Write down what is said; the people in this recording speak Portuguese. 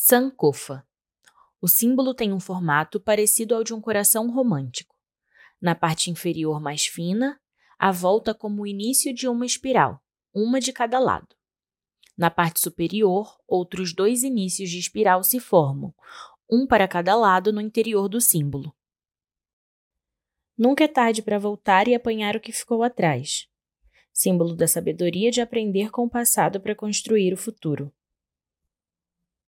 Sankofa. O símbolo tem um formato parecido ao de um coração romântico. Na parte inferior mais fina, a volta como o início de uma espiral, uma de cada lado. Na parte superior, outros 2 inícios de espiral se formam, um para cada lado no interior do símbolo. Nunca é tarde para voltar e apanhar o que ficou atrás. Símbolo da sabedoria de aprender com o passado para construir o futuro.